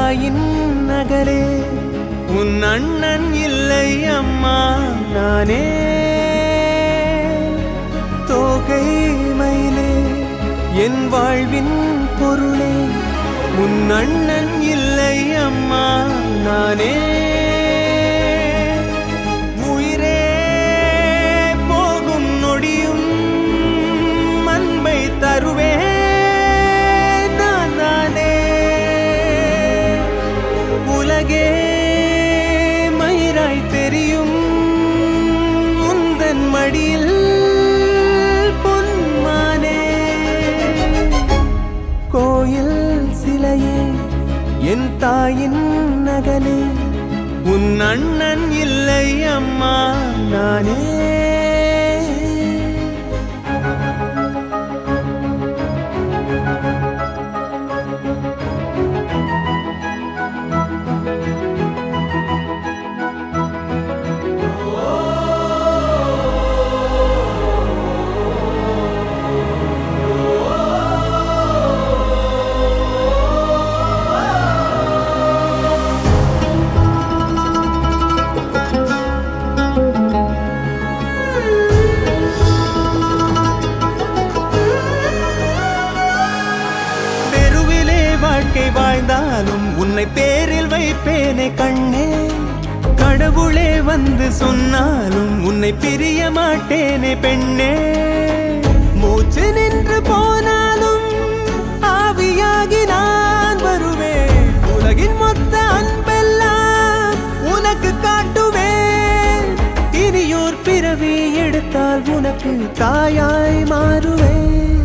தாயின் நகரே உன் அண்ணன் இல்லை அம்மா நானே தோகை மயிலே என் வாழ்வின் பொருளே உன் அண்ணன் இல்லை அம்மா நானே உயிரே போகும் நொடியும் அன்பை தருவே நானே உலகே மயிராய் தெரியும் உந்தன் மடியில் பொன்மானே கோயில் சிலையே என் தாயின் நகலே உன் அண்ணன் இல்லை அம்மா நானே வாழ்ந்தாலும் உன்னை பேரில் வைப்பேனே கண்ணே கடவுளே வந்து சொன்னாலும் உன்னை பிரிய மாட்டேனே பெண்ணே மூச்சு நின்று போனாலும் ஆவியாகி நான் வருவேன் உலகின் மொத்த அன்பெல்லாம் உனக்கு காட்டுவேன் இனியோர் பிறவி எடுத்தால் உனக்கு தாயாய் மாறுவேன்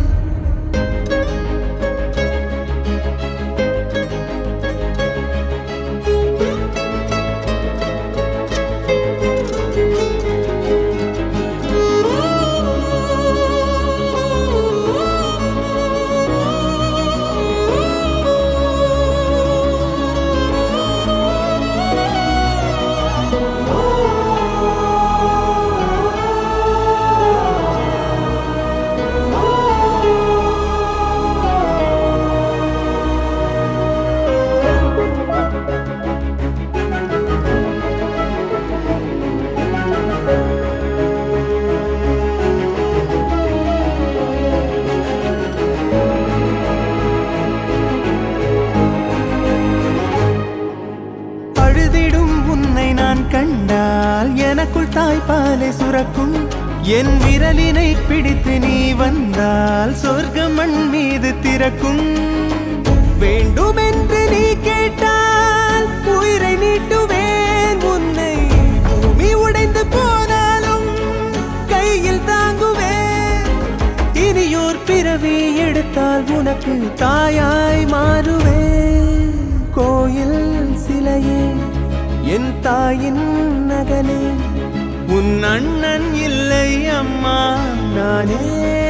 கண்டால் எனக்குள் தாய்ப்பாலை சுரக்கும் என் விரலினை பிடித்து நீ வந்தால் சொர்க்கம் மண் மீது திறக்கும் வேண்டுமென்று நீ கேட்டால் உயிரை நீட்டுவேன் உன்னை பூமி உடைந்து போனாலும் கையில் தாங்குவேன் இனியோர் பிறவி எடுத்தால் உனக்கு தாயாய் மாறுவேன் கோயில் சிலையே என் தாயின் நகலே உன் அண்ணன் இல்லை அம்மா நானே